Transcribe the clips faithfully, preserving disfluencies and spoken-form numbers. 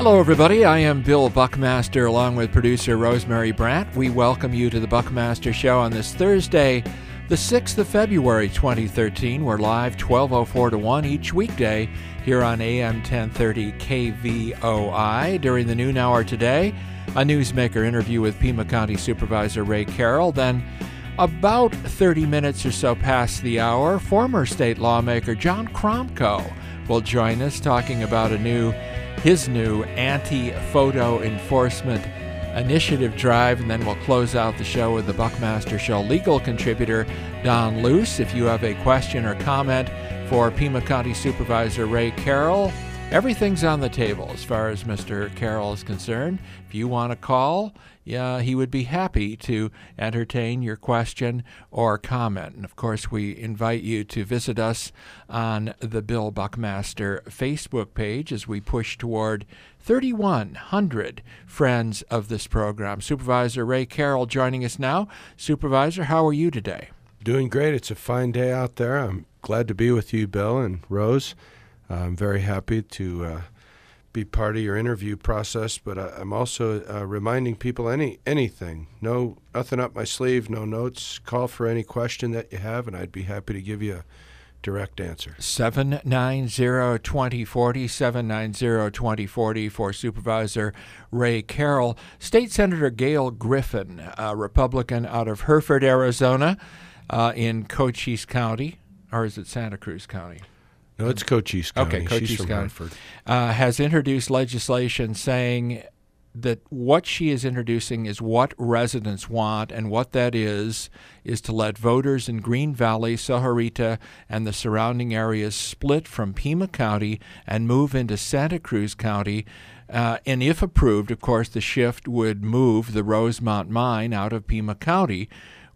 Hello, everybody. I am Bill Buckmaster, along with producer Rosemary Brandt. We welcome you to the Buckmaster Show on this Thursday, the sixth of February, twenty thirteen. We're live twelve oh four to one each weekday here on A M ten thirty K V O I. During the noon hour today, a newsmaker interview with Pima County Supervisor Ray Carroll. Then, about thirty minutes or so past the hour, former state lawmaker John Kromko will join us talking about a new his new anti-photo enforcement initiative drive, and then we'll close out the show with the Buckmaster Show legal contributor Don Luce. If you have a question or comment for Pima County Supervisor Ray Carroll, everything's on the table as far as Mister Carroll is concerned. If you want to call, yeah, he would be happy to entertain your question or comment. And, of course, we invite you to visit us on the Bill Buckmaster Facebook page as we push toward thirty-one hundred friends of this program. Supervisor Ray Carroll joining us now. Supervisor, how are you today? Doing great. It's a fine day out there. I'm glad to be with you, Bill and Rose. I'm very happy to uh, be part of your interview process, but I, I'm also uh, reminding people any anything, no nothing up my sleeve, no notes. Call for any question that you have, and I'd be happy to give you a direct answer. seven nine zero, two zero four zero, seven nine zero, two zero four zero for Supervisor Ray Carroll. State Senator Gail Griffin, a Republican out of Hereford, Arizona, uh, in Cochise County, or is it Santa Cruz County? No, it's Cochise County. Okay, Cochise She's from County. Hartford. Uh, has introduced legislation saying that what she is introducing is what residents want, and what that is is to let voters in Green Valley, Sahuarita, and the surrounding areas split from Pima County and move into Santa Cruz County. Uh, and if approved, of course, the shift would move the Rosemont mine out of Pima County,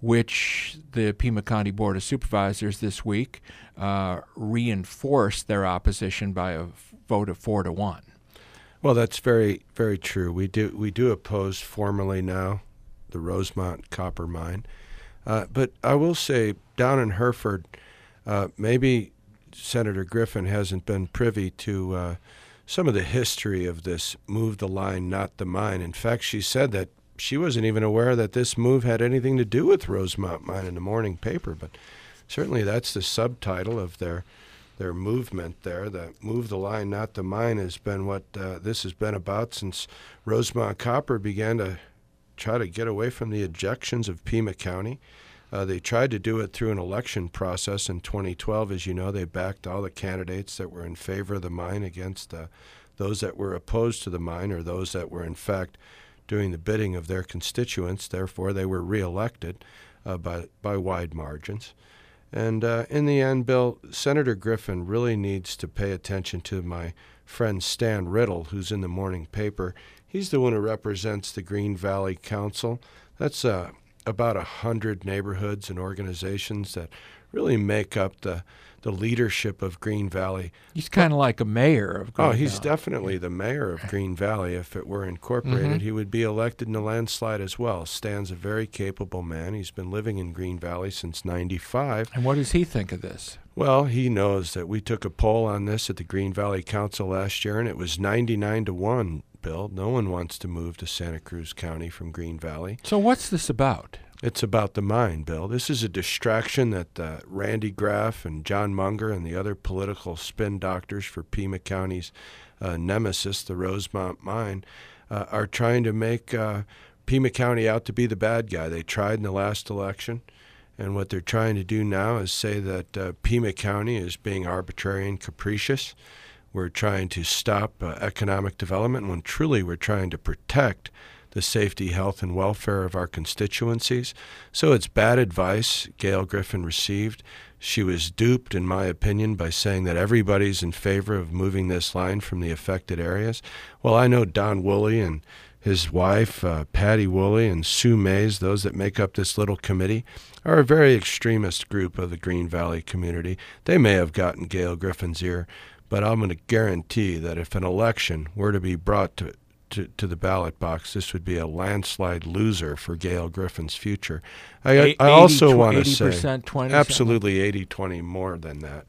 which the Pima County Board of Supervisors this week uh, reinforced their opposition by a vote of four to one. Well, that's very, very true. We do we do oppose formally now the Rosemont copper mine, uh, but I will say down in Hereford, uh, maybe Senator Griffin hasn't been privy to uh, some of the history of this "move the line, not the mine." In fact, she said that she wasn't even aware that this move had anything to do with Rosemont Mine in the morning paper, but certainly that's the subtitle of their their movement there. The "Move the Line, Not the Mine" has been what uh, this has been about since Rosemont Copper began to try to get away from the objections of Pima County. Uh, they tried to do it through an election process in twenty twelve. As you know, they backed all the candidates that were in favor of the mine against uh, those that were opposed to the mine, or those that were in fact doing the bidding of their constituents. Therefore, they were reelected uh, by by wide margins. And uh, in the end, Bill, Senator Griffin really needs to pay attention to my friend Stan Riddle, who's in the morning paper. He's the one who represents the Green Valley Council. That's uh, about a hundred neighborhoods and organizations that really make up the the leadership of Green Valley. He's kind of like a mayor of Green Oh, he's Valley. definitely the mayor of Green Valley. If it were incorporated, Mm-hmm. he would be elected in a landslide as well. Stan's a very capable man. He's been living in Green Valley since ninety-five. And what does he think of this? Well, he knows that we took a poll on this at the Green Valley Council last year, and it was ninety-nine to one, Bill. No one wants to move to Santa Cruz County from Green Valley. So what's this about? It's about the mine, Bill. This is a distraction that uh, Randy Graff and John Munger and the other political spin doctors for Pima County's uh, nemesis, the Rosemont mine, uh, are trying to make uh, Pima County out to be the bad guy. They tried in the last election, and what they're trying to do now is say that uh, Pima County is being arbitrary and capricious. We're trying to stop uh, economic development when truly we're trying to protect the safety, health, and welfare of our constituencies. So it's bad advice Gail Griffin received. She was duped, in my opinion, by saying that everybody's in favor of moving this line from the affected areas. Well, I know Don Woolley and his wife, uh, Patty Woolley, and Sue Mays, those that make up this little committee, are a very extremist group of the Green Valley community. They may have gotten Gail Griffin's ear, but I'm going to guarantee that if an election were to be brought to To, to the ballot box, this would be a landslide loser for Gail Griffin's future. I, I also want to say twenty absolutely eighty twenty more than that.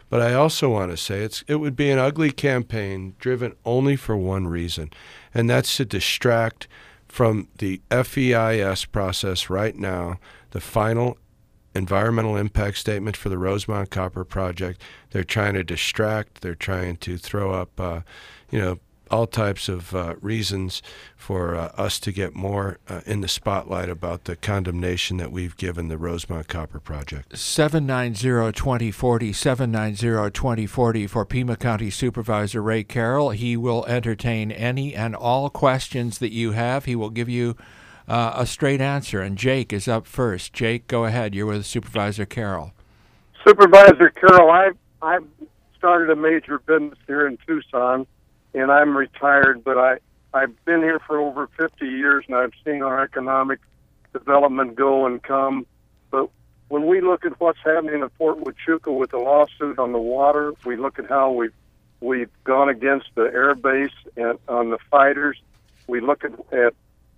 But I also want to say it's it would be an ugly campaign driven only for one reason, and that's to distract from the F E I S process right now, the final environmental impact statement for the Rosemont Copper Project. They're trying to distract. They're trying to throw up, uh, you know, all types of uh, reasons for uh, us to get more uh, in the spotlight about the condemnation that we've given the Rosemont Copper Project. seven nine zero, two zero four zero, seven nine zero, two zero four zero for Pima County Supervisor Ray Carroll. He will entertain any and all questions that you have. He will give you uh, a straight answer. And Jake is up first. Jake, go ahead. You're with Supervisor Carroll. Supervisor Carroll, I've, I've started a major business here in Tucson, and I'm retired, but I, I've been here for over fifty years, and I've seen our economic development go and come. But when we look at what's happening in Fort Huachuca with the lawsuit on the water, we look at how we've, we've gone against the air base and on the fighters. We look at, at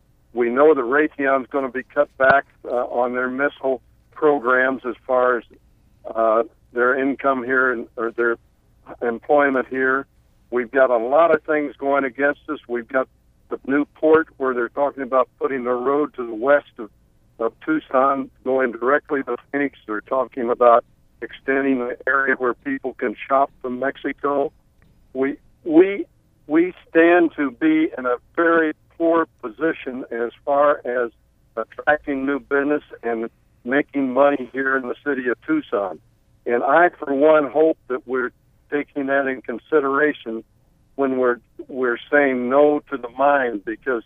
we know that Raytheon's going to be cut back uh, on their missile programs as far as uh, their income here and or their employment here. We've got a lot of things going against us. We've got the new port where they're talking about putting the road to the west of, of Tucson going directly to Phoenix. They're talking about extending the area where people can shop from Mexico. We we we stand to be in a very poor position as far as attracting new business and making money here in the city of Tucson. And I, for one, hope that we're taking that in consideration when we're we're saying no to the mine, because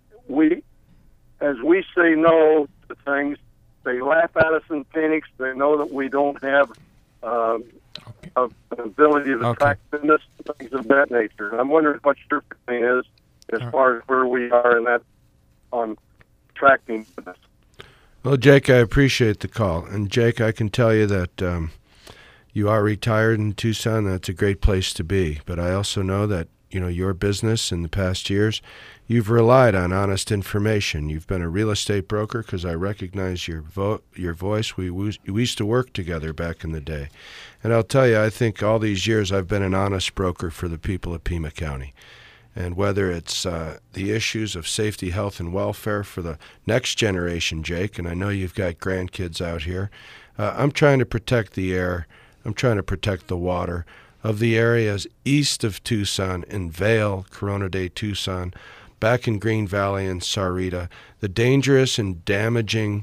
we, as we say no to things, they laugh at us in Phoenix. They know that we don't have um, Okay. a, an ability to Okay. attract business, things of that nature. And I'm wondering what your opinion is as All far as where we are in that on attracting business. Well, Jake, I appreciate the call. And, Jake, I can tell you that um, you are retired in Tucson. That's a great place to be. But I also know that, you know, your business in the past years, you've relied on honest information. You've been a real estate broker because I recognize your vo- your voice. We, we used to work together back in the day. And I'll tell you, I think all these years I've been an honest broker for the people of Pima County. And whether it's uh, the issues of safety, health, and welfare for the next generation, Jake, and I know you've got grandkids out here, uh, I'm trying to protect the air. I'm trying to protect the water of the areas east of Tucson, in Vail, Corona de Tucson, back in Green Valley and Sahuarita. The dangerous and damaging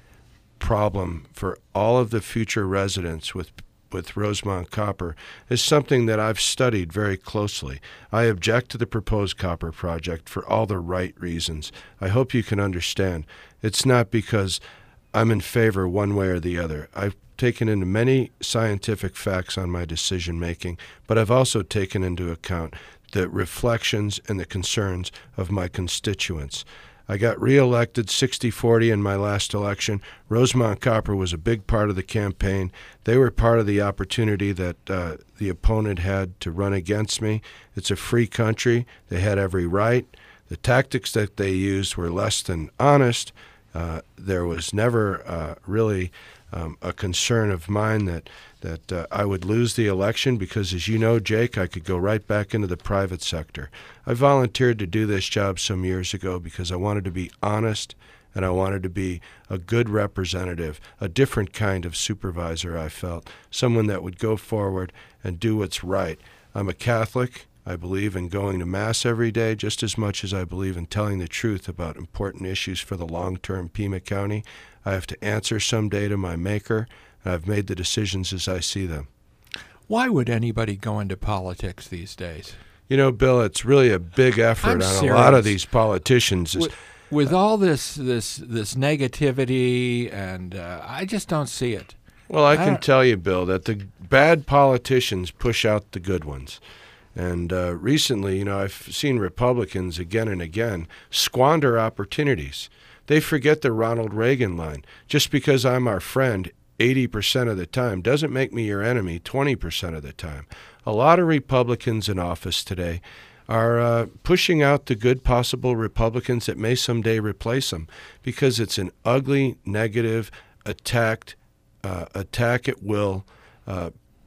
problem for all of the future residents with with Rosemont Copper is something that I've studied very closely. I object to the proposed copper project for all the right reasons. I hope you can understand. It's not because I'm in favor one way or the other. I've taken into many scientific facts on my decision making, but I've also taken into account the reflections and the concerns of my constituents. I got reelected sixty forty in my last election. Rosemont Copper was a big part of the campaign. They were part of the opportunity that uh, the opponent had to run against me. It's a free country. They had every right. The tactics that they used were less than honest. Uh, there was never uh, really um, a concern of mine that that uh, I would lose the election because, as you know, Jake, I could go right back into the private sector. I volunteered to do this job some years ago because I wanted to be honest and I wanted to be a good representative, a different kind of supervisor, I felt, someone that would go forward and do what's right. I'm a Catholic. I believe in going to Mass every day just as much as I believe in telling the truth about important issues for the long-term Pima County. I have to answer someday to my Maker, and I've made the decisions as I see them. Why would anybody go into politics these days? You know, Bill, it's really a big effort I'm on serious. a lot of these politicians. With, with all this this this negativity, and uh, I just don't see it. Well, I I can don't- tell you, Bill, that the bad politicians push out the good ones. And uh, recently, you know, I've seen Republicans again and again squander opportunities. They forget the Ronald Reagan line. Just because I'm our friend eighty percent of the time doesn't make me your enemy twenty percent of the time. A lot of Republicans in office today are uh, pushing out the good possible Republicans that may someday replace them because it's an ugly, negative, attacked, uh, attack at will uh,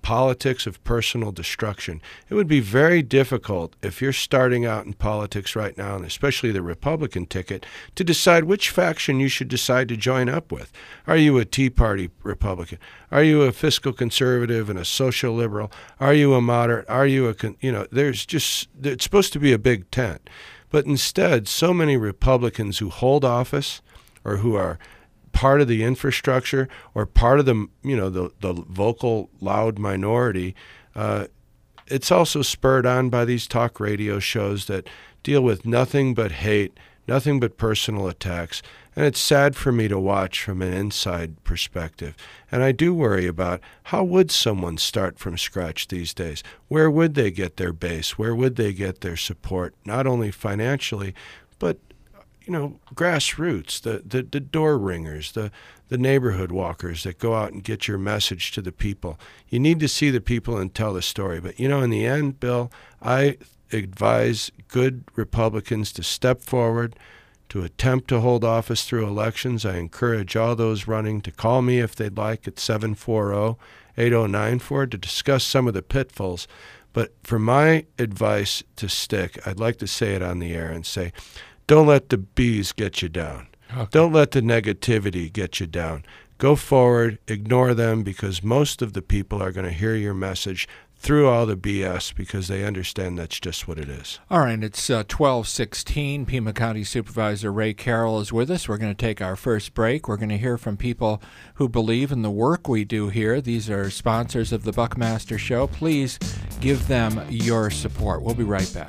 politics of personal destruction. It would be very difficult if you're starting out in politics right now, and especially the Republican ticket, to decide which faction you should decide to join up with. Are you a Tea Party Republican? Are you a fiscal conservative and a social liberal? Are you a moderate? Are you a, con- you know, there's just, it's supposed to be a big tent. But instead, so many Republicans who hold office or who are part of the infrastructure or part of the, you know, the, the vocal, loud minority, uh, it's also spurred on by these talk radio shows that deal with nothing but hate, nothing but personal attacks. And it's sad for me to watch from an inside perspective. And I do worry about how would someone start from scratch these days? Where would they get their base? Where would they get their support, not only financially, but you know, grassroots, the, the, the door ringers, the, the neighborhood walkers that go out and get your message to the people. You need to see the people and tell the story. But, you know, in the end, Bill, I advise good Republicans to step forward, to attempt to hold office through elections. I encourage all those running to call me if they'd like at seven four zero, eight zero nine four to discuss some of the pitfalls. But for my advice to stick, I'd like to say it on the air and say, don't let the bees get you down. Okay. Don't let the negativity get you down. Go forward, ignore them, because most of the people are going to hear your message through all the B S because they understand that's just what it is. All right, it's uh, twelve sixteen. Pima County Supervisor Ray Carroll is with us. We're going to take our first break. We're going to hear from people who believe in the work we do here. These are sponsors of the Buckmaster Show. Please give them your support. We'll be right back.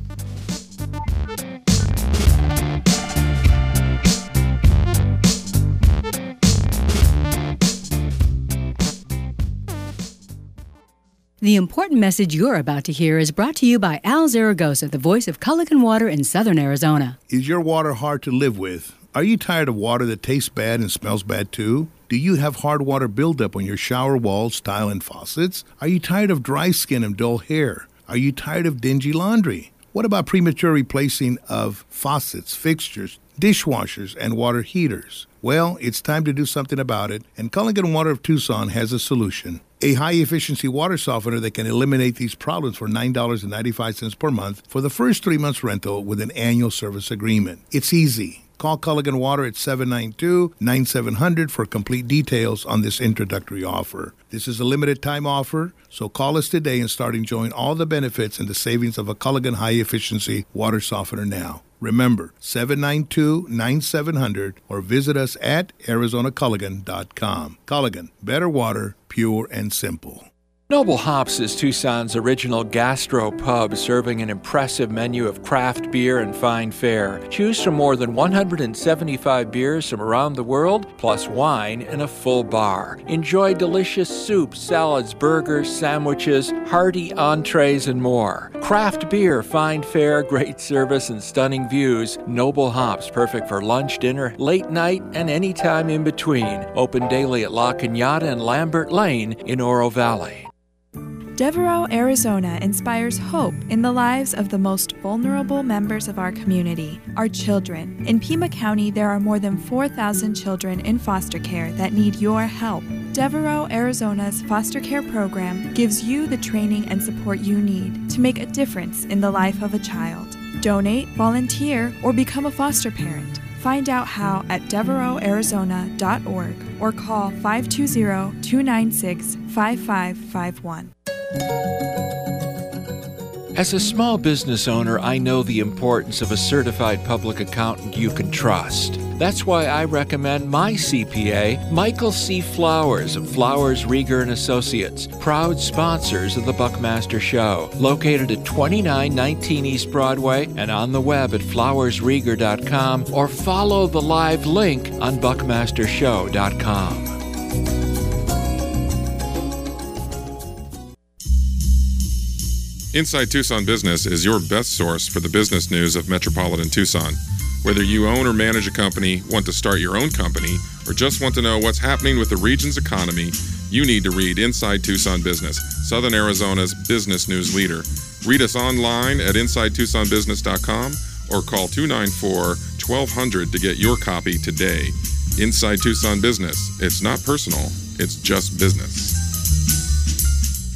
The important message you're about to hear is brought to you by Al Zaragoza, the voice of Culligan Water in Southern Arizona. Is your water hard to live with? Are you tired of water that tastes bad and smells bad too? Do you have hard water buildup on your shower walls, tile, and faucets? Are you tired of dry skin and dull hair? Are you tired of dingy laundry? What about premature replacing of faucets, fixtures, dishwashers, and water heaters? Well, it's time to do something about it, and Culligan Water of Tucson has a solution. A high-efficiency water softener that can eliminate these problems for nine dollars and ninety-five cents per month for the first three months rental with an annual service agreement. It's easy. Call Culligan Water at seven nine two, nine seven zero zero for complete details on this introductory offer. This is a limited-time offer, so call us today and start enjoying all the benefits and the savings of a Culligan high-efficiency water softener now. Remember, seven nine two, nine seven zero zero or visit us at arizona culligan dot com. Culligan, better water, pure and simple. Noble Hops is Tucson's original gastro pub, serving an impressive menu of craft beer and fine fare. Choose from more than one hundred seventy-five beers from around the world, plus wine in a full bar. Enjoy delicious soups, salads, burgers, sandwiches, hearty entrees, and more. Craft beer, fine fare, great service, and stunning views. Noble Hops, perfect for lunch, dinner, late night, and any time in between. Open daily at La Cañada and Lambert Lane in Oro Valley. Devereaux, Arizona inspires hope in the lives of the most vulnerable members of our community, our children. In Pima County, there are more than four thousand children in foster care that need your help. Devereaux, Arizona's foster care program gives you the training and support you need to make a difference in the life of a child. Donate, volunteer, or become a foster parent. Find out how at devereaux arizona dot org or call five two zero, two nine six, five five five one. As a small business owner, I know the importance of a certified public accountant you can trust. That's why I recommend my C P A, Michael C. Flowers of Flowers, Rieger and Associates, proud sponsors of the Buckmaster Show, located at twenty-nine nineteen East Broadway and on the web at flowers rieger dot com, or follow the live link on buckmaster show dot com. Inside Tucson Business is your best source for the business news of Metropolitan Tucson. Whether you own or manage a company, want to start your own company, or just want to know what's happening with the region's economy, you need to read Inside Tucson Business, Southern Arizona's business news leader. Read us online at inside tucson business dot com or call two nine four, twelve hundred to get your copy today. Inside Tucson Business. It's not personal, it's just business.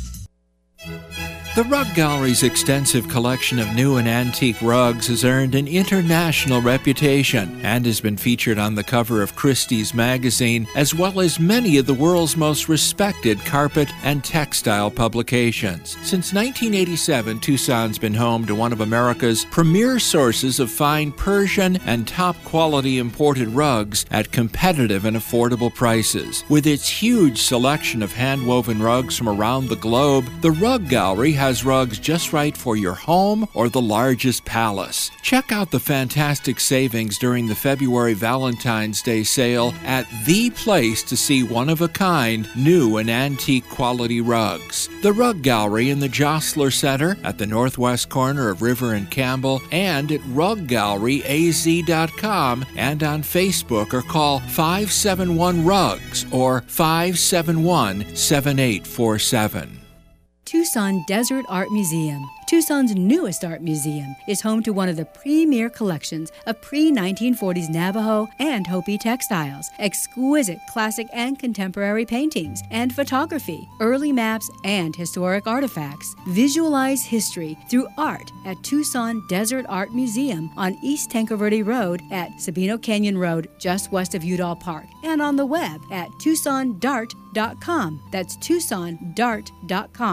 The Rug Gallery's extensive collection of new and antique rugs has earned an international reputation and has been featured on the cover of Christie's magazine, as well as many of the world's most respected carpet and textile publications. Since nineteen eighty-seven, Tucson's been home to one of America's premier sources of fine Persian and top-quality imported rugs at competitive and affordable prices. With its huge selection of hand-woven rugs from around the globe, the Rug Gallery has has rugs just right for your home or the largest palace. Check out the fantastic savings during the February Valentine's Day sale at the place to see one-of-a-kind, new and antique quality rugs. The Rug Gallery in the Jostler Center at the northwest corner of River and Campbell, and at rug gallery a z dot com, and on Facebook, or call five seven one rugs or five seven one, seven eight four seven. Tucson Desert Art Museum. Tucson's newest art museum is home to one of the premier collections of pre nineteen forties Navajo and Hopi textiles, exquisite classic and contemporary paintings and photography, early maps, and historic artifacts. Visualize history through art at Tucson Desert Art Museum on East Tanque Verde Road at Sabino Canyon Road, just west of Udall Park, and on the web at tucson dart dot com. That's tucson dart dot com.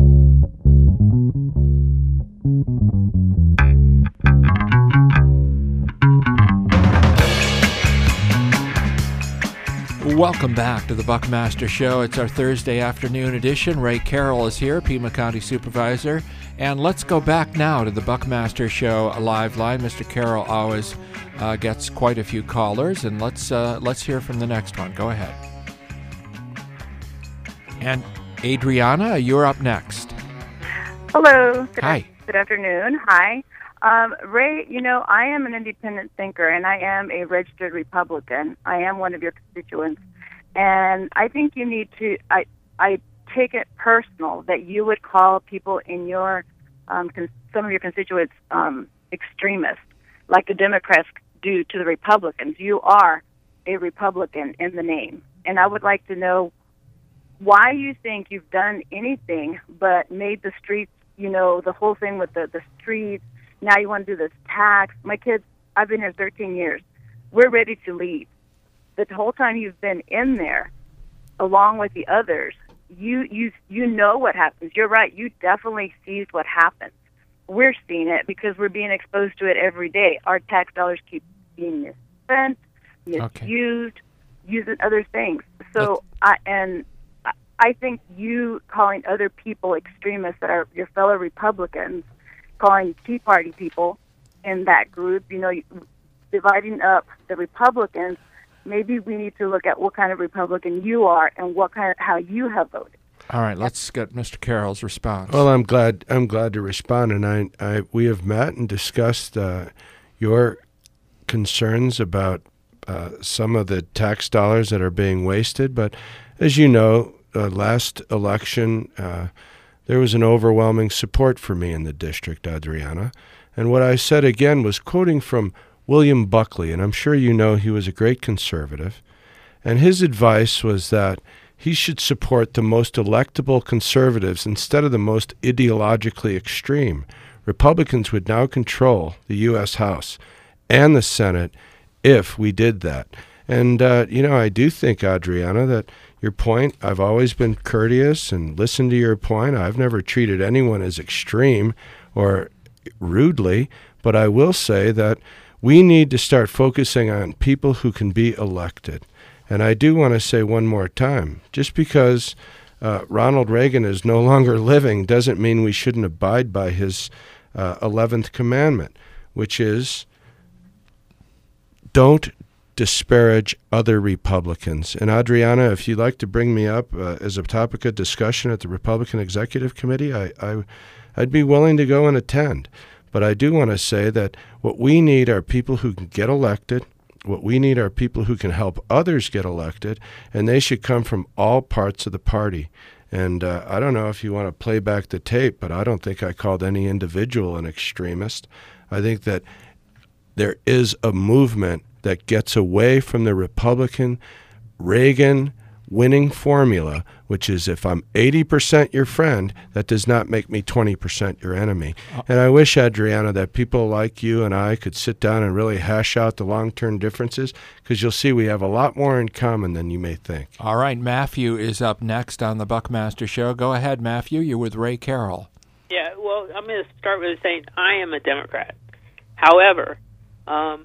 Welcome back to the Buckmaster Show. It's our Thursday afternoon edition. Ray Carroll is here, Pima County Supervisor. And let's go back now to the Buckmaster Show live line. Mister Carroll always uh, gets quite a few callers, and let's uh, let's hear from the next one. Go ahead. And Adriana, you're up next. Hello. Good Hi. A- good afternoon. Hi. Um, Ray, you know, I am an independent thinker, and I am a registered Republican. I am one of your constituents. And I think you need to, I, I take it personal that you would call people in your, um, con- some of your constituents um, extremists, like the Democrats do to the Republicans. You are a Republican in the name. And I would like to know why you think you've done anything but made the streets, you know, the whole thing with the, the streets. Now you want to do this tax. My kids, I've been here thirteen years. We're ready to leave. But the whole time you've been in there, along with the others, you you you know what happens. You're right. You definitely sees what happens. We're seeing it because we're being exposed to it every day. Our tax dollars keep being misspent, misused, okay. using other things. So, I, and I think you calling other people extremists that are your fellow Republicans, calling Tea Party people in that group, you know, dividing up the Republicans, maybe we need to look at what kind of Republican you are and what kind of, how you have voted. All right, let's get Mister Carroll's response. Well, I'm glad I'm glad to respond, and I, I we have met and discussed uh, your concerns about uh, some of the tax dollars that are being wasted. But as you know, uh, last election, uh, there was an overwhelming support for me in the district, Adriana. And what I said again was quoting from William Buckley, and I'm sure you know he was a great conservative. And his advice was that he should support the most electable conservatives instead of the most ideologically extreme. Republicans would now control the U S House and the Senate if we did that. And, uh, you know, I do think, Adriana, that your point, I've always been courteous and listened to your point. I've never treated anyone as extreme or rudely, but I will say that we need to start focusing on people who can be elected. And I do want to say one more time, just because uh, Ronald Reagan is no longer living doesn't mean we shouldn't abide by his uh, eleventh commandment, which is don't disparage other Republicans. And Adriana, if you'd like to bring me up uh, as a topic of discussion at the Republican Executive Committee, I, I, I'd be willing to go and attend. But I do want to say that what we need are people who can get elected. What we need are people who can help others get elected, and they should come from all parts of the party. And uh, I don't know if you want to play back the tape, but I don't think I called any individual an extremist. I think that there is a movement that gets away from the Republican, Reagan, winning formula, which is if I'm eighty percent your friend, that does not make me twenty percent your enemy. And I wish, Adriana, that people like you and I could sit down and really hash out the long-term differences, because you'll see we have a lot more in common than you may think. All right, Matthew is up next on the Buckmaster Show. Go ahead, Matthew. You're with Ray Carroll. Yeah, well, I'm going to start with saying I am a Democrat. However, um,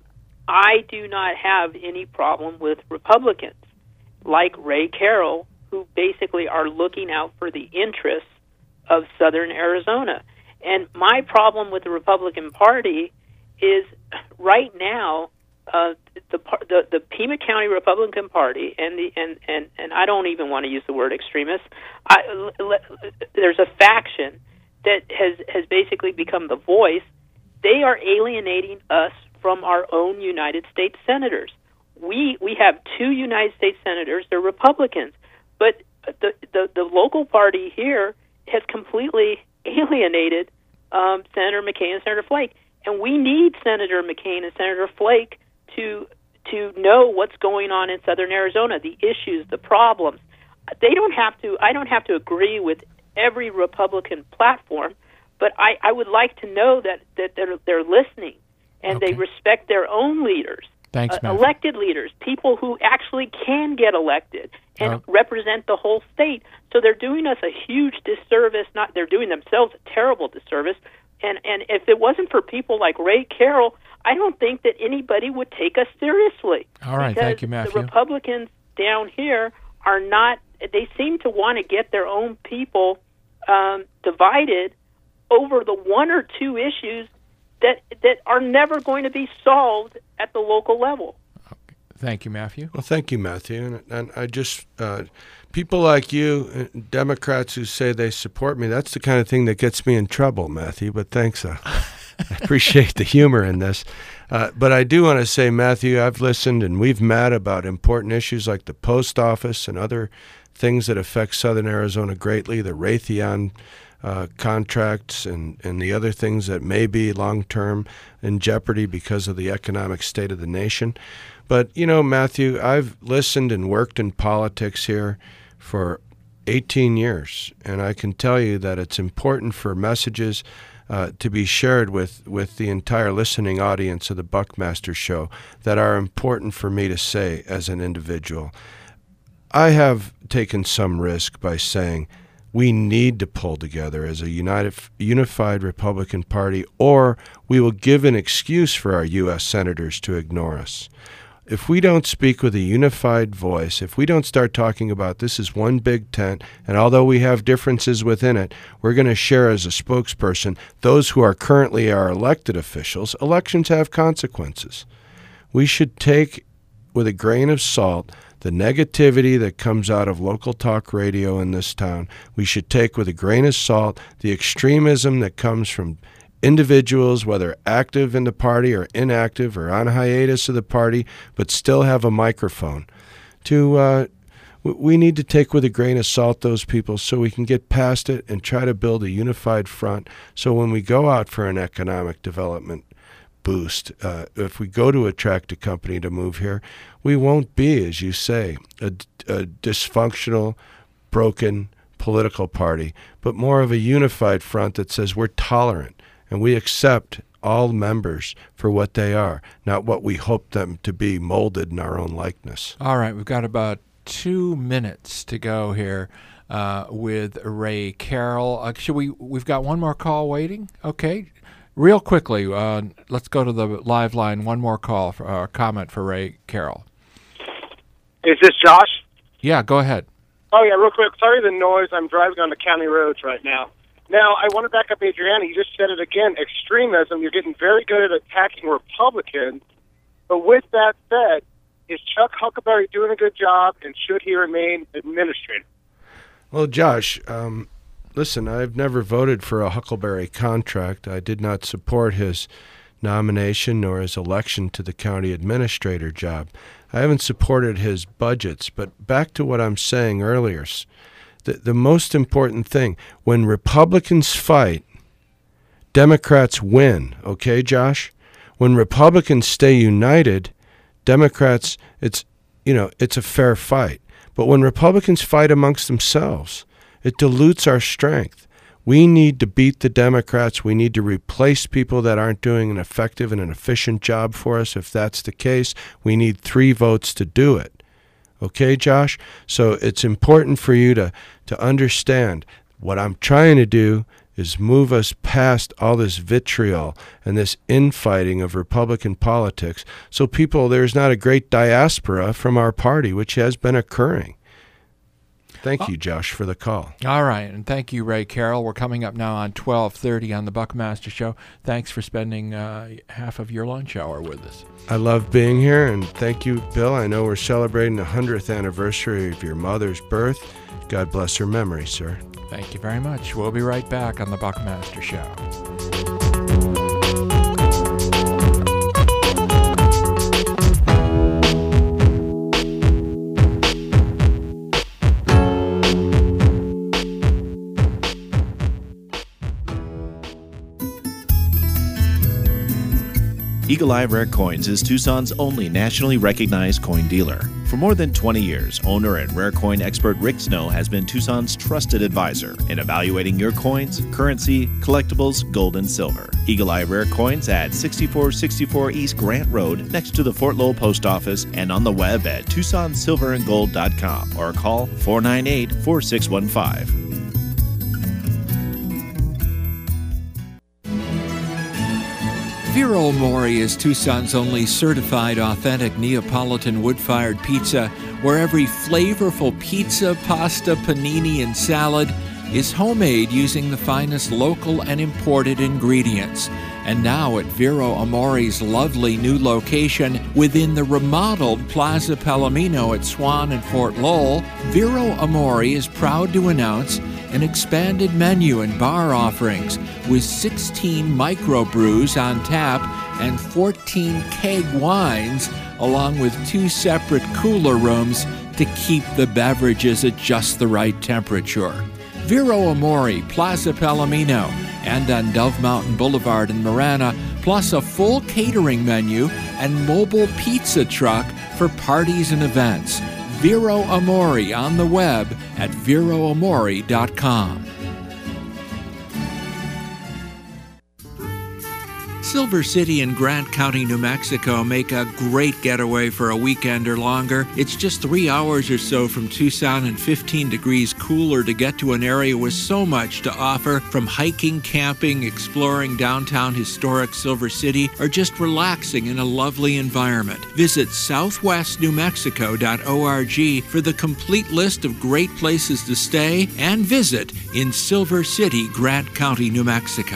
I do not have any problem with Republicans like Ray Carroll, who basically are looking out for the interests of Southern Arizona. And my problem with the Republican Party is right now uh, the, the the Pima County Republican Party and the and, and, and I don't even want to use the word extremist. I, there's a faction that has has basically become the voice. They are alienating us from our own United States senators. We we have two United States senators. They're Republicans, but the the, the local party here has completely alienated um, Senator McCain and Senator Flake, and we need Senator McCain and Senator Flake to to know what's going on in Southern Arizona, the issues, the problems. They don't have to. I don't have to agree with every Republican platform, but I, I would like to know that, that they're they're listening and okay. they respect their own leaders. Thanks, uh, elected leaders, people who actually can get elected and oh. represent the whole state. So they're doing us a huge disservice. Not they're doing themselves a terrible disservice. And and if it wasn't for people like Ray Carroll, I don't think that anybody would take us seriously. All right, thank you, Matthew. The Republicans down here are not. They seem to want to get their own people um, divided over the one or two issues that that are never going to be solved at the local level. Okay. Thank you, Matthew. Well, thank you, Matthew. And, and I just, uh, people like you, Democrats who say they support me, that's the kind of thing that gets me in trouble, Matthew. But thanks. Uh, I appreciate the humor in this. Uh, but I do want to say, Matthew, I've listened and we've met about important issues like the post office and other things that affect Southern Arizona greatly, the Raytheon Uh, contracts and, and the other things that may be long-term in jeopardy because of the economic state of the nation. But, you know, Matthew, I've listened and worked in politics here for eighteen years, and I can tell you that it's important for messages uh, to be shared with, with the entire listening audience of the Buckmaster Show that are important for me to say as an individual. I have taken some risk by saying we need to pull together as a united, unified Republican Party, or we will give an excuse for our U S senators to ignore us. If we don't speak with a unified voice, if we don't start talking about this is one big tent, and although we have differences within it, we're going to share as a spokesperson those who are currently our elected officials. Elections have consequences. We should take with a grain of salt the negativity that comes out of local talk radio in this town. We should take with a grain of salt the extremism that comes from individuals, whether active in the party or inactive or on hiatus of the party, but still have a microphone. To uh, we need to take with a grain of salt those people so we can get past it and try to build a unified front. So when we go out for an economic development boost, uh, if we go to attract a company to move here, we won't be, as you say, a, a dysfunctional, broken political party, but more of a unified front that says we're tolerant and we accept all members for what they are, not what we hope them to be, molded in our own likeness. All right, we've got about two minutes to go here uh, with Ray Carroll. Uh, should we? We've got one more call waiting. Okay. Real quickly, uh, let's go to the live line. One more call for uh, comment for Ray Carroll. Is this Josh? Yeah, go ahead. Oh, yeah, real quick. Sorry the noise. I'm driving on the county roads right now. Now, I want to back up Adriana. You just said it again. Extremism, you're getting very good at attacking Republicans. But with that said, is Chuck Huckleberry doing a good job, and should he remain administrator? Well, Josh, um, listen, I've never voted for a Huckleberry contract. I did not support his nomination nor his election to the county administrator job. I haven't supported his budgets, but back to what I'm saying earlier, the, the most important thing, when Republicans fight, Democrats win, okay, Josh? When Republicans stay united, Democrats, it's, you know, it's a fair fight. But when Republicans fight amongst themselves, it dilutes our strength. We need to beat the Democrats. We need to replace people that aren't doing an effective and an efficient job for us. If that's the case, we need three votes to do it. Okay, Josh? So it's important for you to, to understand what I'm trying to do is move us past all this vitriol and this infighting of Republican politics so people, there's not a great diaspora from our party, which has been occurring. Thank you, Josh, for the call. All right, and thank you, Ray Carroll. We're coming up now on twelve thirty on the Buckmaster Show. Thanks for spending uh, half of your lunch hour with us. I love being here, and thank you, Bill. I know we're celebrating the hundredth anniversary of your mother's birth. God bless her memory, sir. Thank you very much. We'll be right back on the Buckmaster Show. Eagle Eye Rare Coins is Tucson's only nationally recognized coin dealer. For more than twenty years, owner and rare coin expert Rick Snow has been Tucson's trusted advisor in evaluating your coins, currency, collectibles, gold, and silver. Eagle Eye Rare Coins at sixty-four sixty-four East Grant Road next to the Fort Lowell Post Office and on the web at tucson silver and gold dot com or call four nine eight, four six one five. Vero Mori is Tucson's only certified authentic Neapolitan wood-fired pizza, where every flavorful pizza, pasta, panini, and salad is homemade using the finest local and imported ingredients. And now at Vero Amori's lovely new location within the remodeled Plaza Palomino at Swan and Fort Lowell, Vero Amori is proud to announce an expanded menu and bar offerings with sixteen microbrews on tap and fourteen keg wines, along with two separate cooler rooms to keep the beverages at just the right temperature. Vero Amori, Plaza Palomino, and on Dove Mountain Boulevard in Marana, plus a full catering menu and mobile pizza truck for parties and events. Vero Amori on the web at vero amori dot com. Silver City and Grant County, New Mexico make a great getaway for a weekend or longer. It's just three hours or so from Tucson and fifteen degrees cooler to get to an area with so much to offer, from hiking, camping, exploring downtown historic Silver City, or just relaxing in a lovely environment. Visit southwest new mexico dot org for the complete list of great places to stay and visit in Silver City, Grant County, New Mexico.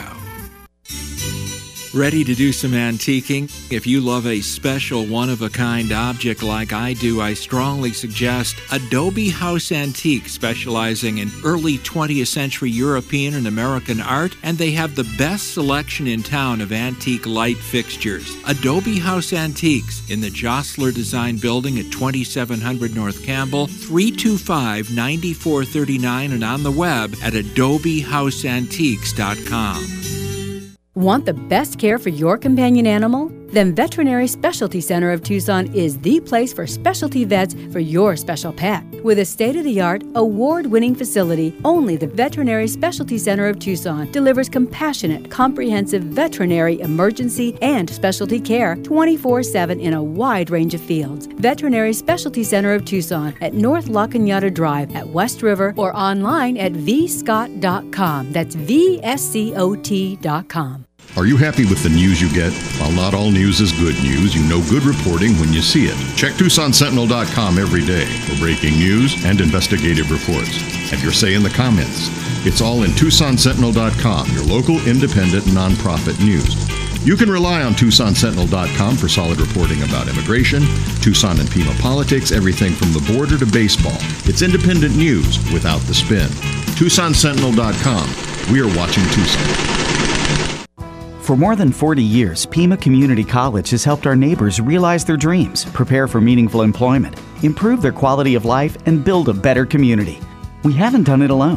Ready to do some antiquing? If you love a special one-of-a-kind object like I do, I strongly suggest Adobe House Antique, specializing in early twentieth century European and American art, and they have the best selection in town of antique light fixtures. Adobe House Antiques in the Jostler Design Building at twenty-seven hundred North Campbell, three two five, nine four three nine, and on the web at adobe house antiques dot com. Want the best care for your companion animal? Then Veterinary Specialty Center of Tucson is the place for specialty vets for your special pet. With a state-of-the-art, award-winning facility, only the Veterinary Specialty Center of Tucson delivers compassionate, comprehensive veterinary emergency and specialty care twenty-four seven in a wide range of fields. Veterinary Specialty Center of Tucson at North La Cañada Drive at West River, or online at v scott dot com. That's V S C O T dot com. Are you happy with the news you get? While not all news is good news, you know good reporting when you see it. Check Tucson Sentinel dot com every day for breaking news and investigative reports. Have your say in the comments. It's all in Tucson Sentinel dot com, your local independent nonprofit news. You can rely on Tucson Sentinel dot com for solid reporting about immigration, Tucson and Pima politics, everything from the border to baseball. It's independent news without the spin. Tucson Sentinel dot com. We are watching Tucson. For more than forty years, Pima Community College has helped our neighbors realize their dreams, prepare for meaningful employment, improve their quality of life, and build a better community. We haven't done it alone.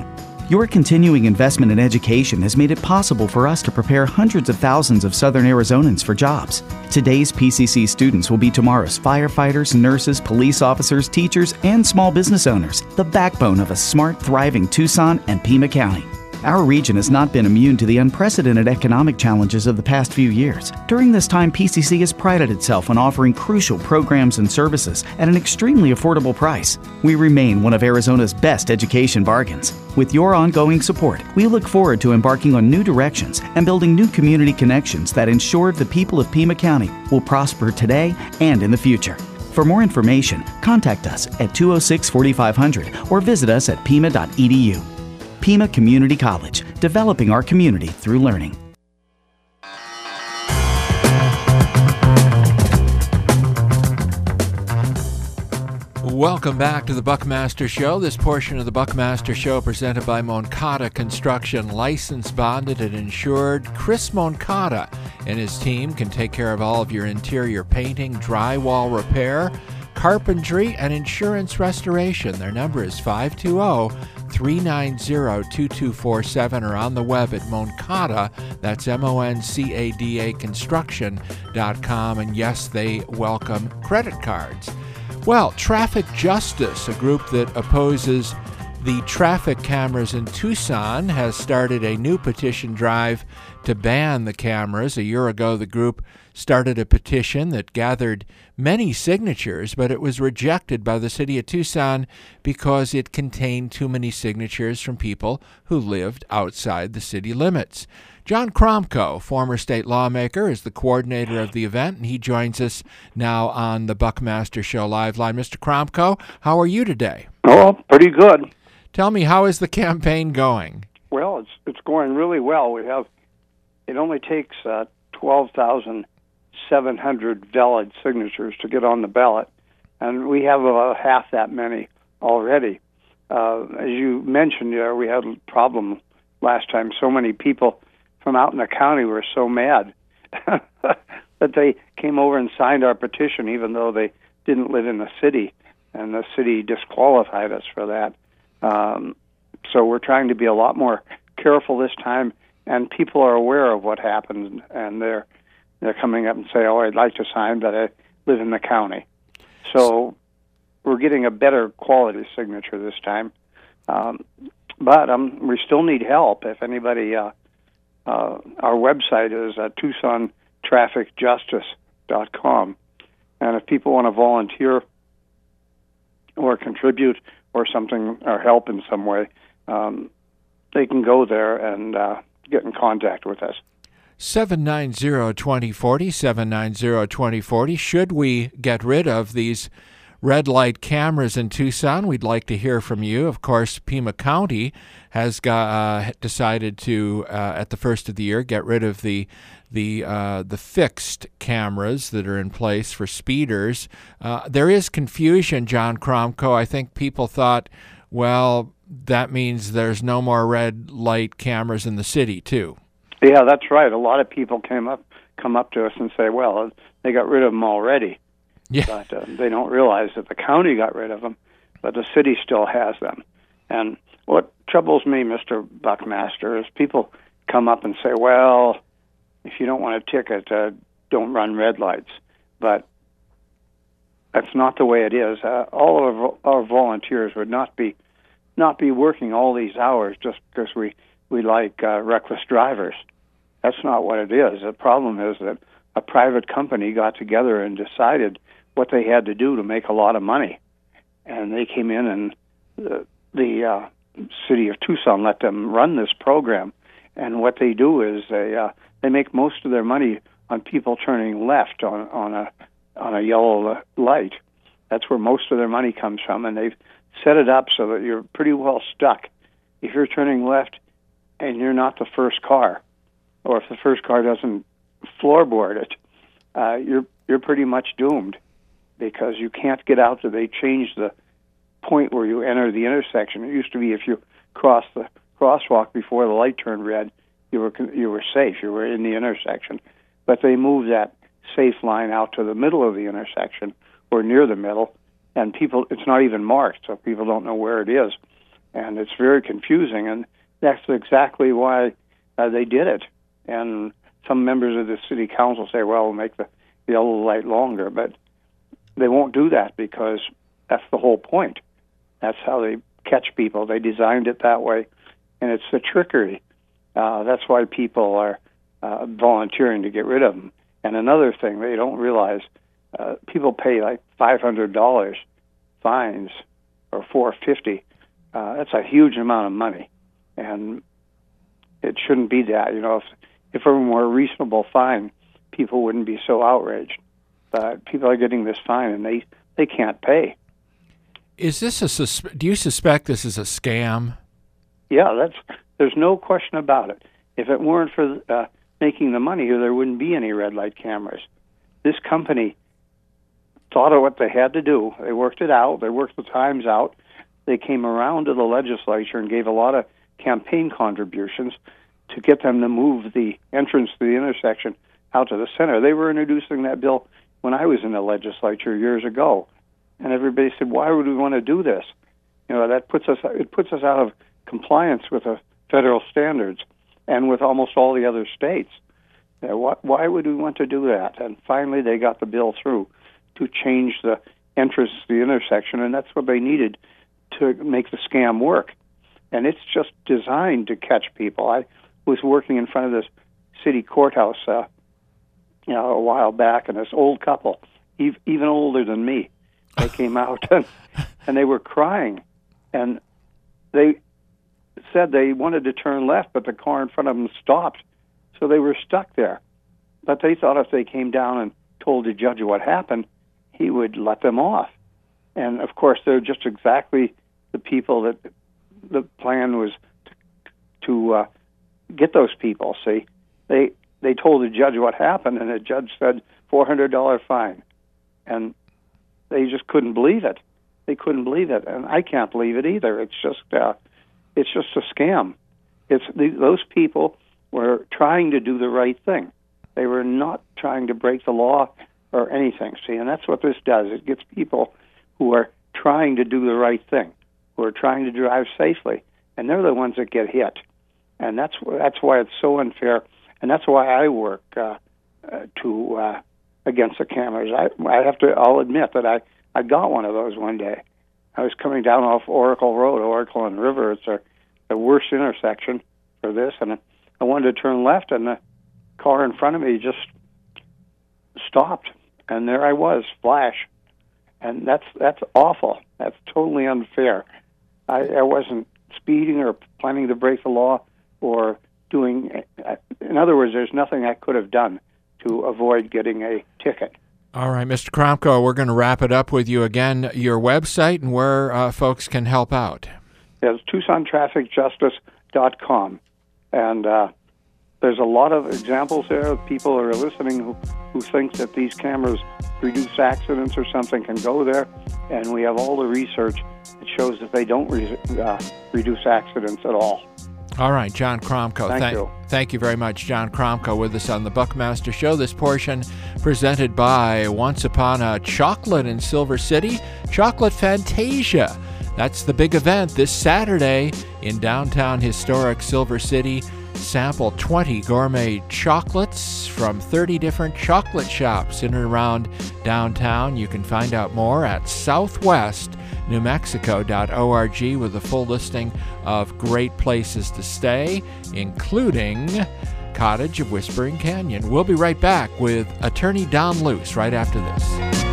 Your continuing investment in education has made it possible for us to prepare hundreds of thousands of Southern Arizonans for jobs. Today's P C C students will be tomorrow's firefighters, nurses, police officers, teachers, and small business owners, the backbone of a smart, thriving Tucson and Pima County. Our region has not been immune to the unprecedented economic challenges of the past few years. During this time, P C C has prided itself on offering crucial programs and services at an extremely affordable price. We remain one of Arizona's best education bargains. With your ongoing support, we look forward to embarking on new directions and building new community connections that ensure the people of Pima County will prosper today and in the future. For more information, contact us at two oh six, forty-five hundred or visit us at pima dot e d u. Pima Community College, developing our community through learning. Welcome back to the Buckmaster Show. This portion of the Buckmaster Show presented by Moncada Construction, licensed, bonded, and insured. Chris Moncada and his team can take care of all of your interior painting, drywall repair, carpentry, and insurance restoration. Their number is five two zero, three nine zero, two two four seven or on the web at Moncada, that's M O N C A D A construction dot com. And yes, they welcome credit cards. Well, Traffic Justice, a group that opposes the traffic cameras in Tucson, has started a new petition drive to ban the cameras. A year ago, the group started a petition that gathered many signatures, but it was rejected by the city of Tucson because it contained too many signatures from people who lived outside the city limits. John Kromko, former state lawmaker, is the coordinator of the event, and he joins us now on the Buckmaster Show Live Line. Mister Kromko, how are you today? Oh, pretty good. Tell me, how is the campaign going? Well, it's it's going really well. We have, it only takes uh, twelve thousand seven hundred valid signatures to get on the ballot, and we have about half that many already. Uh, as you mentioned, uh, we had a problem last time. So many people from out in the county were so mad that they came over and signed our petition, even though they didn't live in the city, and the city disqualified us for that. Um, so we're trying to be a lot more careful this time, and people are aware of what happened, and they're they're coming up and say, "Oh, I'd like to sign, but I live in the county." So we're getting a better quality signature this time, um, but um, we still need help. If anybody, uh, uh, our website is uh, Tucson Traffic Justice dot com, and if people want to volunteer or contribute or something, or help in some way, um, they can go there and uh, get in contact with us. seven nine zero, two zero four zero, seven nine zero, two zero four zero. Should we get rid of these red light cameras in Tucson? We'd like to hear from you. Of course, Pima County has got, uh, decided to, uh, at the first of the year, get rid of the the uh, the fixed cameras that are in place for speeders. Uh, there is confusion, John Kromko. I think people thought, well, that means there's no more red light cameras in the city, too. Yeah, that's right. A lot of people came up, come up to us and say, well, they got rid of them already. Yeah. But uh, they don't realize that the county got rid of them, but the city still has them. And what troubles me, Mister Buckmaster, is people come up and say, well, if you don't want a ticket, uh, don't run red lights. But that's not the way it is. Uh, all of our, our volunteers would not be not be working all these hours just because we, we like uh, reckless drivers. That's not what it is. The problem is that a private company got together and decided what they had to do to make a lot of money. And they came in and the, the uh, city of Tucson let them run this program. And what they do is they uh, they make most of their money on people turning left on, on a on a yellow light. That's where most of their money comes from. And they've set it up so that you're pretty well stuck. If you're turning left and you're not the first car, or if the first car doesn't floorboard it, uh, you're you're pretty much doomed, because you can't get out. They changed the point where you enter the intersection. It used to be if you crossed the crosswalk before the light turned red, you were you were safe. You were in the intersection. But they moved that safe line out to the middle of the intersection, or near the middle, and people, it's not even marked, so people don't know where it is, and it's very confusing. And that's exactly why uh, they did it. And some members of the city council say, well, we'll make the yellow light longer, but they won't do that because that's the whole point. That's how they catch people. They designed it that way, and it's the trickery. Uh, that's why people are uh, volunteering to get rid of them. And another thing they don't realize, uh, people pay like five hundred dollars fines or four hundred fifty dollars. Uh, that's a huge amount of money, and it shouldn't be that. You know, if, if it were a more reasonable fine, people wouldn't be so outraged. But people are getting this fine, and they, they can't pay. Is this a sus- do you suspect this is a scam? Yeah, that's there's no question about it. If it weren't for uh, making the money here, there wouldn't be any red light cameras. This company thought of what they had to do. They worked it out. They worked the times out. They came around to the legislature and gave a lot of campaign contributions to get them to move the entrance to the intersection out to the center. They were introducing that bill when I was in the legislature years ago, and everybody said, "Why would we want to do this?" You know, that puts us it puts us out of compliance with the federal standards and with almost all the other states. You know, why, why would we want to do that? And finally, they got the bill through to change the entrance to the intersection, and that's what they needed to make the scam work. And it's just designed to catch people. I was working in front of this city courthouse, uh, you know, a while back, and this old couple, ev- even older than me, they came out and, and they were crying, and they said they wanted to turn left, but the car in front of them stopped, so they were stuck there. But they thought if they came down and told the judge what happened, he would let them off. And of course, they're just exactly the people that the plan was to, to uh, get those people. See, they they told the judge what happened, and the judge said four hundred dollars fine, and they just couldn't believe it. They couldn't believe it, and I can't believe it either. It's just uh, it's just a scam. It's the, those people were trying to do the right thing. They were not trying to break the law or anything. See, and that's what this does. It gets people who are trying to do the right thing, who are trying to drive safely, and they're the ones that get hit. And that's that's why it's so unfair, and that's why I work uh, uh, to uh, against the cameras. I I have to. I'll admit that I, I got one of those one day. I was coming down off Oracle Road, Oracle and River. It's a, the worst intersection for this, and I wanted to turn left, and the car in front of me just stopped, and there I was, flash. And that's that's awful. That's totally unfair. I, I wasn't speeding or planning to break the law or doing... In other words, there's nothing I could have done to avoid getting a ticket. All right, Mister Kromko, we're going to wrap it up with you again. Your website and where uh, folks can help out. Yeah, it's Tucson Traffic Justice dot com. And uh, there's a lot of examples there of people who are listening who, who think that these cameras reduce accidents or something can go there. And we have all the research that shows that they don't re- uh, reduce accidents at all. All right, John Kromko. Thank Th- you. Thank you very much, John Kromko, with us on the Buckmaster Show. This portion presented by Once Upon a Chocolate in Silver City, Chocolate Fantasia. That's the big event this Saturday in downtown historic Silver City. Sample twenty gourmet chocolates from thirty different chocolate shops in and around downtown. You can find out more at southwest new mexico dot org with a full listing of great places to stay, including Cottage of Whispering Canyon. We'll be right back with Attorney Don Luce right after this.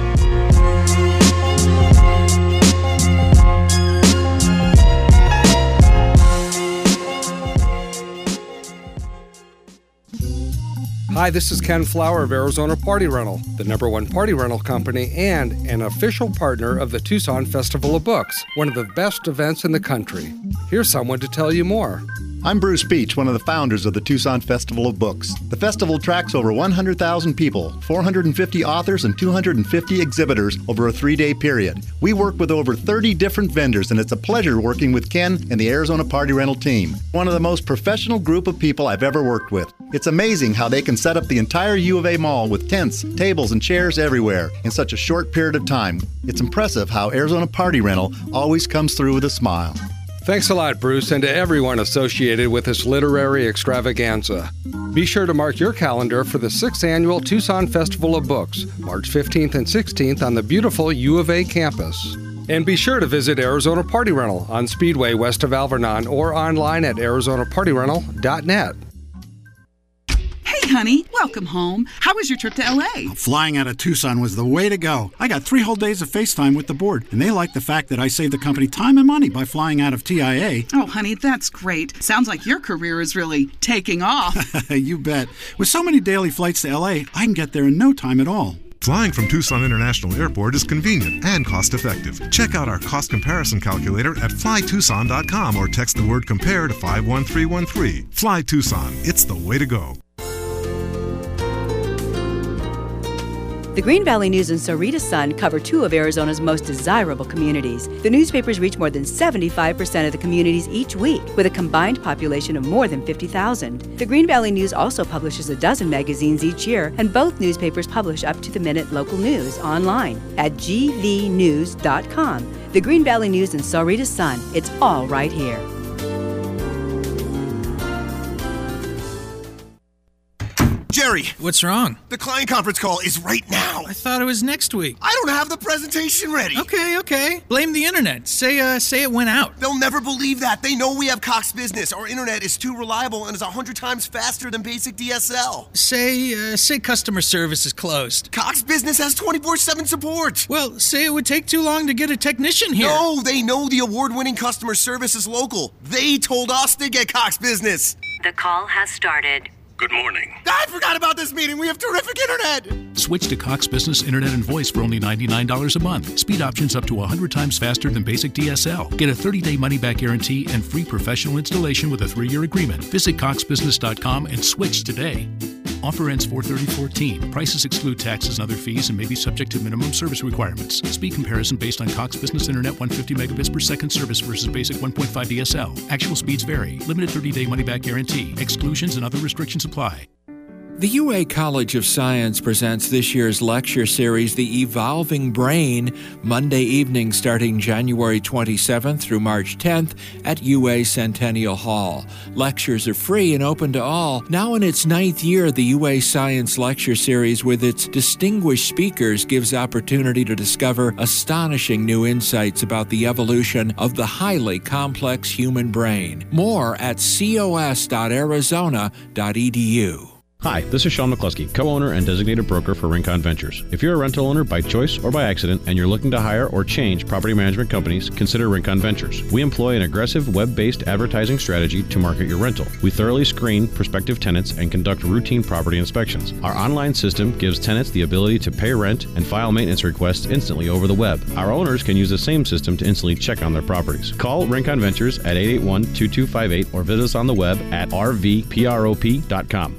Hi, this is Ken Flower of Arizona Party Rental, the number one party rental company and an official partner of the Tucson Festival of Books, one of the best events in the country. Here's someone to tell you more. I'm Bruce Beach, one of the founders of the Tucson Festival of Books. The festival tracks over one hundred thousand people, four hundred fifty authors, and two hundred fifty exhibitors over a three-day period. We work with over thirty different vendors, and it's a pleasure working with Ken and the Arizona Party Rental team. One of the most professional group of people I've ever worked with. It's amazing how they can set up the entire U of A mall with tents, tables, and chairs everywhere in such a short period of time. It's impressive how Arizona Party Rental always comes through with a smile. Thanks a lot, Bruce, and to everyone associated with this literary extravaganza. Be sure to mark your calendar for the sixth Annual Tucson Festival of Books, March fifteenth and sixteenth on the beautiful U of A campus. And be sure to visit Arizona Party Rental on Speedway west of Alvernon or online at arizona party rental dot net. Hey, honey, welcome home. How was your trip to L A? Flying out of Tucson was the way to go. I got three whole days of FaceTime with the board, and they like the fact that I saved the company time and money by flying out of T I A. Oh, honey, that's great. Sounds like your career is really taking off. You bet. With so many daily flights to L A, I can get there in no time at all. Flying from Tucson International Airport is convenient and cost-effective. Check out our cost comparison calculator at fly tucson dot com or text the word compare to five one three one three. Fly Tucson. It's the way to go. The Green Valley News and Sahuarita Sun cover two of Arizona's most desirable communities. The newspapers reach more than seventy-five percent of the communities each week, with a combined population of more than fifty thousand. The Green Valley News also publishes a dozen magazines each year, and both newspapers publish up-to-the-minute local news online at g v news dot com. The Green Valley News and Sahuarita Sun, it's all right here. Jerry! What's wrong? The client conference call is right now. I thought it was next week. I don't have the presentation ready. Okay, okay. Blame the internet. Say uh, say it went out. They'll never believe that. They know we have Cox Business. Our internet is too reliable and is one hundred times faster than basic D S L. Say, uh, say customer service is closed. Cox Business has twenty-four seven support. Well, say it would take too long to get a technician here. No, they know the award-winning customer service is local. They told us to get Cox Business. The call has started. Good morning. I forgot about this meeting. We have terrific internet. Switch to Cox Business Internet and Voice for only ninety-nine dollars a month. Speed options up to one hundred times faster than basic D S L. Get a thirty-day money-back guarantee and free professional installation with a three-year agreement. Visit cox business dot com and switch today. Offer ends four thirty fourteen. Prices exclude taxes and other fees and may be subject to minimum service requirements. Speed comparison based on Cox Business Internet one hundred fifty megabits per second service versus basic one point five D S L. Actual speeds vary. Limited thirty-day money-back guarantee. Exclusions and other restrictions apply. The U A College of Science presents this year's lecture series, The Evolving Brain, Monday evening starting January twenty-seventh through March tenth at U A Centennial Hall. Lectures are free and open to all. Now in its ninth year, the U A Science Lecture Series with its distinguished speakers gives opportunity to discover astonishing new insights about the evolution of the highly complex human brain. More at cos dot arizona dot e d u. Hi, this is Sean McCluskey, co-owner and designated broker for Rincon Ventures. If you're a rental owner by choice or by accident and you're looking to hire or change property management companies, consider Rincon Ventures. We employ an aggressive web-based advertising strategy to market your rental. We thoroughly screen prospective tenants and conduct routine property inspections. Our online system gives tenants the ability to pay rent and file maintenance requests instantly over the web. Our owners can use the same system to instantly check on their properties. Call Rincon Ventures at eight eight one, two two five eight or visit us on the web at r v prop dot com.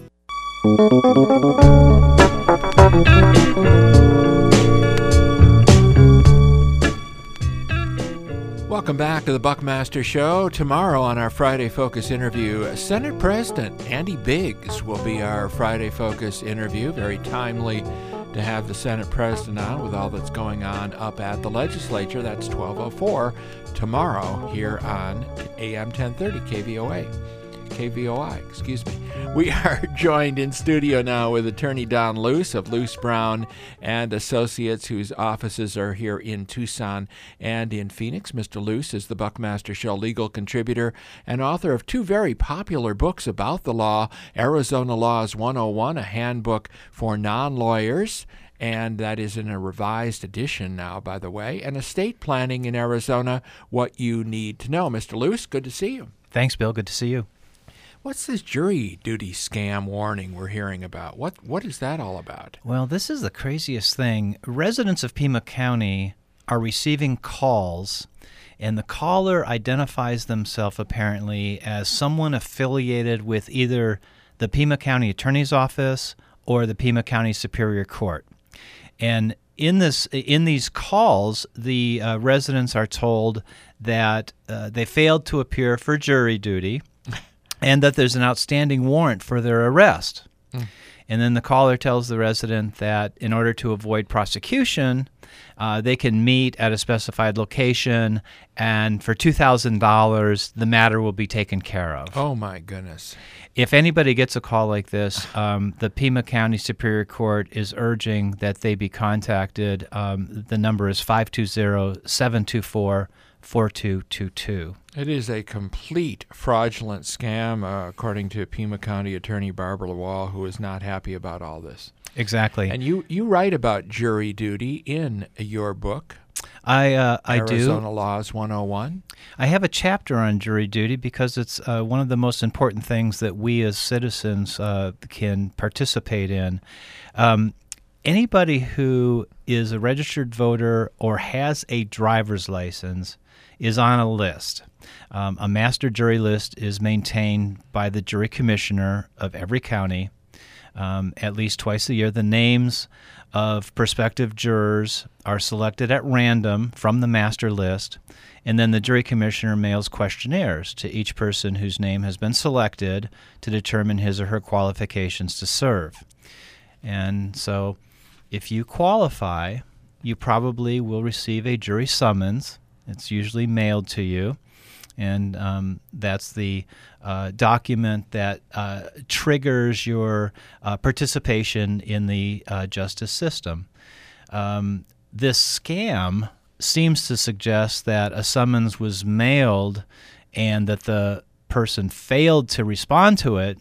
Welcome back to the Buckmaster Show. Tomorrow on our Friday Focus interview, Senate President Andy Biggs will be our Friday Focus interview. Very timely to have the Senate President on with all that's going on up at the legislature. That's twelve oh four tomorrow here on A M ten thirty K V O A. K V O I, excuse me. We are joined in studio now with Attorney Don Luce of Luce Brown and Associates, whose offices are here in Tucson and in Phoenix. Mister Luce is the Buckmaster Show legal contributor and author of two very popular books about the law, Arizona Laws one oh one, a handbook for non-lawyers, and that is in a revised edition now, by the way, and Estate Planning in Arizona, What You Need to Know. Mister Luce, good to see you. Thanks, Bill. Good to see you. What's this jury duty scam warning we're hearing about? What What is that all about? Well, this is the craziest thing. Residents of Pima County are receiving calls, and the caller identifies themselves apparently as someone affiliated with either the Pima County Attorney's Office or the Pima County Superior Court. And in this, in these calls, the uh, residents are told that uh, they failed to appear for jury duty, and that there's an outstanding warrant for their arrest. Mm. And then the caller tells the resident that in order to avoid prosecution, Uh, they can meet at a specified location, and for two thousand dollars, the matter will be taken care of. Oh, my goodness. If anybody gets a call like this, um, the Pima County Superior Court is urging that they be contacted. Um, the number is five two zero, seven two four, four two two two. It is a complete fraudulent scam, uh, according to Pima County Attorney Barbara Lawal, who is not happy about all this. Exactly. And you, you write about jury duty in your book. I uh, I do. Arizona Laws one oh one. I have a chapter on jury duty because it's uh, one of the most important things that we as citizens uh, can participate in. Um, anybody who is a registered voter or has a driver's license is on a list. Um, a master jury list is maintained by the jury commissioner of every county um, at least twice a year. The names of prospective jurors are selected at random from the master list, and then the jury commissioner mails questionnaires to each person whose name has been selected to determine his or her qualifications to serve. And so if you qualify, you probably will receive a jury summons. It's usually mailed to you, and um, that's the uh, document that uh, triggers your uh, participation in the uh, justice system. Um, this scam seems to suggest that a summons was mailed and that the person failed to respond to it,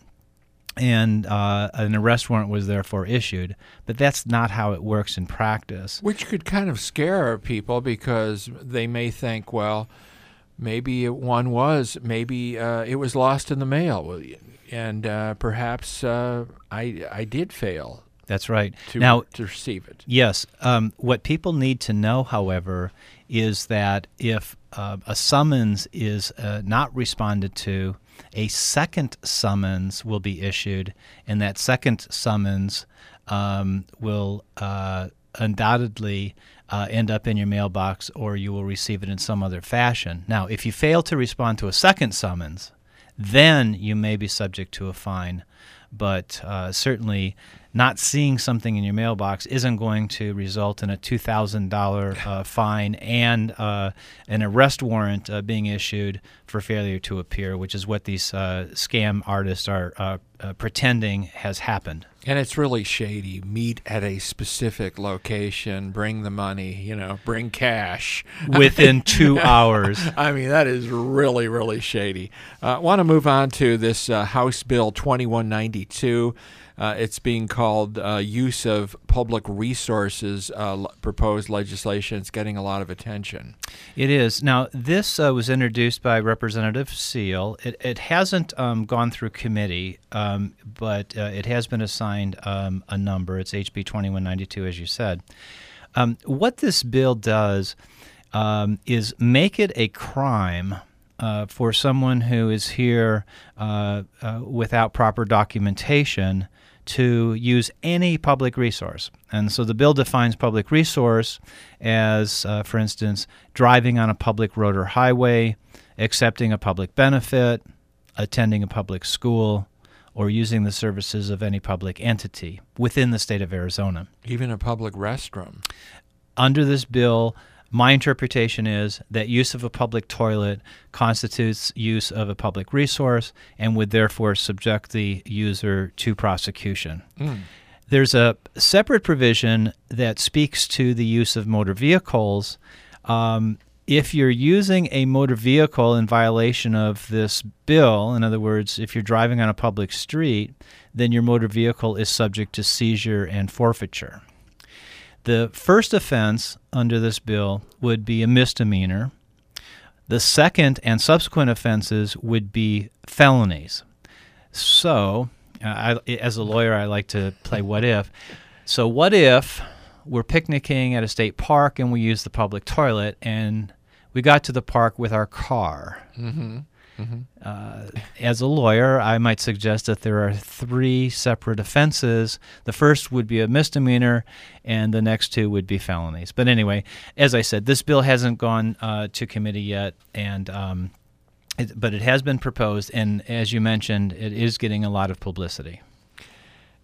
and uh, an arrest warrant was therefore issued. But that's not how it works in practice. Which could kind of scare people because they may think, well, maybe one was, maybe uh, it was lost in the mail, and uh, perhaps uh, I I did fail. That's right. To, now, to receive it. Yes. Um, what people need to know, however, is that if uh, a summons is uh, not responded to, a second summons will be issued, and that second summons um, will uh, undoubtedly uh, end up in your mailbox, or you will receive it in some other fashion. Now, if you fail to respond to a second summons, then you may be subject to a fine, but uh, certainly not seeing something in your mailbox isn't going to result in a two thousand dollars uh, fine and uh, an arrest warrant uh, being issued for failure to appear, which is what these uh, scam artists are uh, uh, pretending has happened. And it's really shady. Meet at a specific location, bring the money, you know, bring cash. Within two hours. I mean, that is really, really shady. I uh, want to move on to this uh, House Bill twenty-one ninety-two. Uh, it's being called uh, Use of Public Resources uh, l- proposed legislation. It's getting a lot of attention. It is. Now, this uh, was introduced by Representative Seal. It, it hasn't um, gone through committee, um, but uh, it has been assigned um, a number. It's H B twenty-one ninety-two, as you said. Um, what this bill does um, is make it a crime uh, for someone who is here uh, uh, without proper documentation to use any public resource. And so the bill defines public resource as, uh, for instance, driving on a public road or highway, accepting a public benefit, attending a public school, or using the services of any public entity within the state of Arizona. Even a public restroom. Under this bill, my interpretation is that use of a public toilet constitutes use of a public resource and would therefore subject the user to prosecution. Mm. There's a separate provision that speaks to the use of motor vehicles. Um, if you're using a motor vehicle in violation of this bill, in other words, if you're driving on a public street, then your motor vehicle is subject to seizure and forfeiture. The first offense under this bill would be a misdemeanor. The second and subsequent offenses would be felonies. So, uh, I, as a lawyer, I like to play what if. So what if we're picnicking at a state park and we use the public toilet and we got to the park with our car? Mm-hmm. Mm-hmm. Uh, as a lawyer, I might suggest that there are three separate offenses. The first would be a misdemeanor, and the next two would be felonies. But anyway, as I said, this bill hasn't gone uh, to committee yet, and um, it, but it has been proposed, and as you mentioned, it is getting a lot of publicity.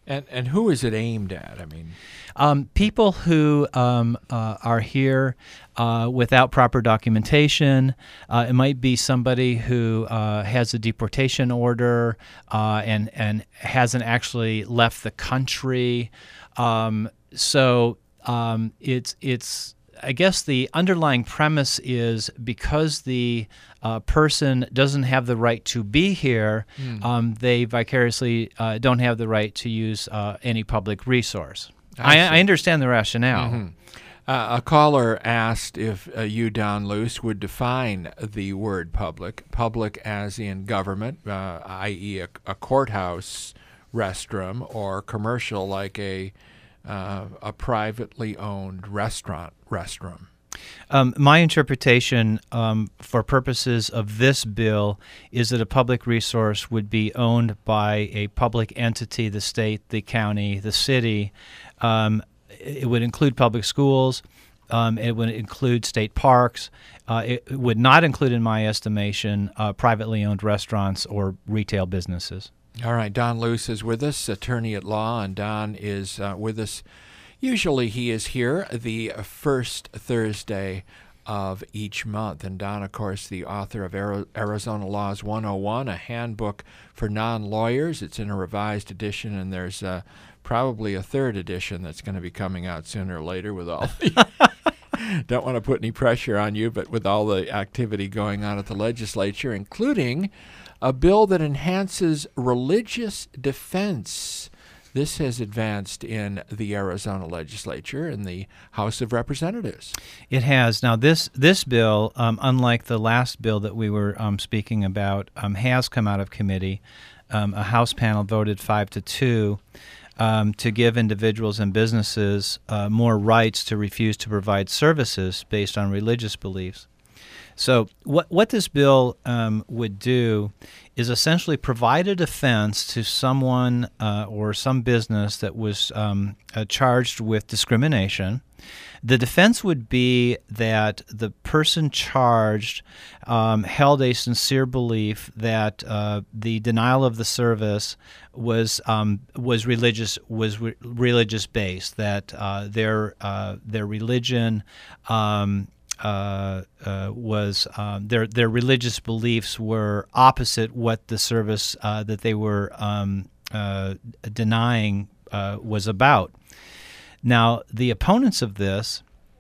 And and who is it aimed at? I mean, um, people who um, uh, are here uh, without proper documentation. Uh, it might be somebody who uh, has a deportation order uh, and and hasn't actually left the country. Um, so um, it's it's. I guess the underlying premise is because the uh, person doesn't have the right to be here, mm. um, they vicariously uh, don't have the right to use uh, any public resource. I, I, I understand the rationale. Mm-hmm. Uh, a caller asked if uh, you, Don Luce, would define the word public, public as in government, uh, that is a, a courthouse restroom, or commercial like a Uh, a privately owned restaurant restroom. Um, my interpretation um, for purposes of this bill is that a public resource would be owned by a public entity, the state, the county, the city. Um, it would include public schools. Um, it would include state parks. Uh, it would not include, in my estimation, uh, privately owned restaurants or retail businesses. All right, Don Luce is with us, attorney at law, and Don is uh, with us. Usually he is here the first Thursday of each month. And Don, of course, the author of Arizona Laws one oh one, a handbook for non-lawyers. It's in a revised edition, and there's uh, probably a third edition that's going to be coming out sooner or later with all the... Don't want to put any pressure on you, but with all the activity going on at the legislature, including a bill that enhances religious defense. This has advanced in the Arizona legislature in the House of Representatives. It has. Now, this this bill, um, unlike the last bill that we were um, speaking about, um, has come out of committee. Um, a House panel voted five to two um, to give individuals and businesses uh, more rights to refuse to provide services based on religious beliefs. So what what this bill um, would do is essentially provide a defense to someone uh, or some business that was um, uh, charged with discrimination. The defense would be that the person charged um, held a sincere belief that uh, the denial of the service was um, was religious was re- religious based. That uh, their uh, their religion. Um, Uh, uh, was um, their their religious beliefs were opposite what the service uh, that they were um, uh, denying uh, was about. Now, the opponents of this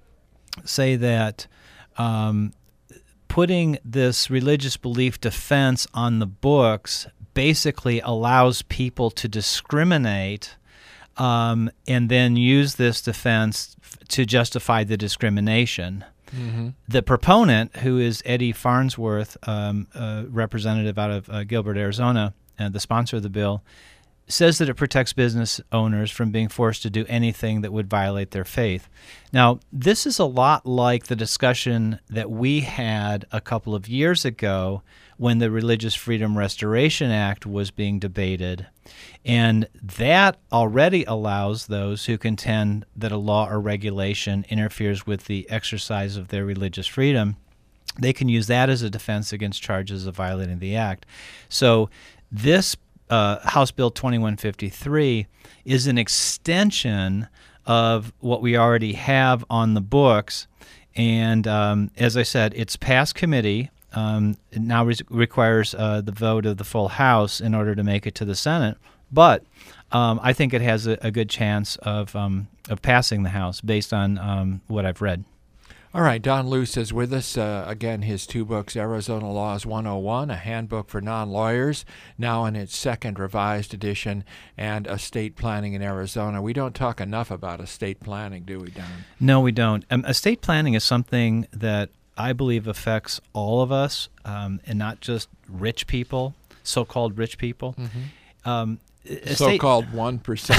say that um, putting this religious belief defense on the books basically allows people to discriminate um, and then use this defense f- to justify the discrimination. Mm-hmm. The proponent, who is Eddie Farnsworth, um, a representative out of uh, Gilbert, Arizona, and the sponsor of the bill, says that it protects business owners from being forced to do anything that would violate their faith. Now, this is a lot like the discussion that we had a couple of years ago when the Religious Freedom Restoration Act was being debated. And that already allows those who contend that a law or regulation interferes with the exercise of their religious freedom, they can use that as a defense against charges of violating the act. So this uh, House Bill twenty-one fifty-three is an extension of what we already have on the books. And um, as I said, it's passed committee. Um, it now re- requires uh, the vote of the full House in order to make it to the Senate. But um, I think it has a, a good chance of um, of passing the House based on um, what I've read. All right, Don Luce is with us. Uh, again, his two books, Arizona Laws one oh one, a handbook for non-lawyers, now in its second revised edition, and Estate Planning in Arizona. We don't talk enough about estate planning, do we, Don? No, we don't. Um, estate planning is something that I believe affects all of us, um, and not just rich people, so-called rich people. Mm-hmm. Um, so-called one percent.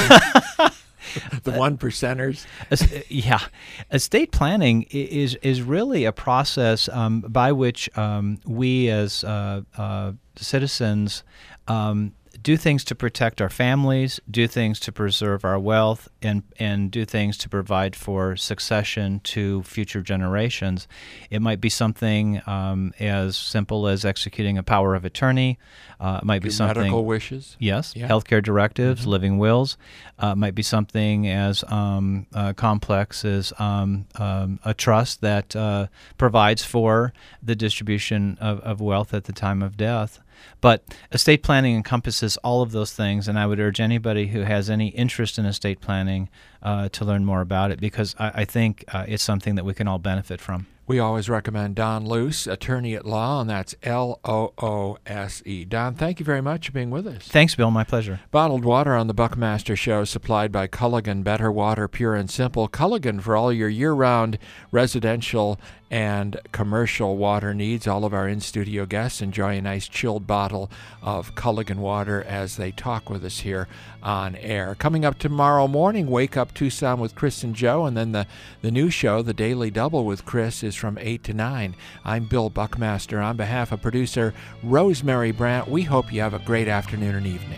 The one percenters. Yeah. Estate planning is is really a process um, by which um, we as uh, uh, citizens um, do things to protect our families, do things to preserve our wealth, and, and do things to provide for succession to future generations. It might be something um, as simple as executing a power of attorney. Uh, it might be Your something medical wishes. Yes, Yeah. healthcare directives, Mm-hmm. living wills. Uh, it might be something as um, uh, complex as um, um, a trust that uh, provides for the distribution of, of wealth at the time of death. But estate planning encompasses all of those things, and I would urge anybody who has any interest in estate planning uh, to learn more about it, because I, I think uh, it's something that we can all benefit from. We always recommend Don Luce, attorney at law, and that's L O O S E. Don, thank you very much for being with us. Thanks, Bill. My pleasure. Bottled water on the Buckmaster Show is supplied by Culligan. Better water, pure and simple. Culligan for all your year-round residential and commercial water needs. All of our in-studio guests enjoy a nice chilled bottle of Culligan water as they talk with us here on air. Coming up tomorrow morning, Wake Up Tucson with Chris and Joe, and then the, the new show, The Daily Double with Chris, is from eight to nine. I'm Bill Buckmaster. On behalf of producer Rosemary Brandt, we hope you have a great afternoon and evening.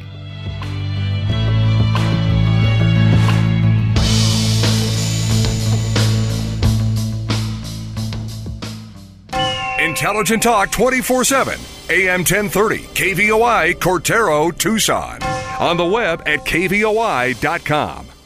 Intelligent Talk twenty-four seven, A M ten thirty, K V O I, Cortero, Tucson. On the web at K V O I dot com.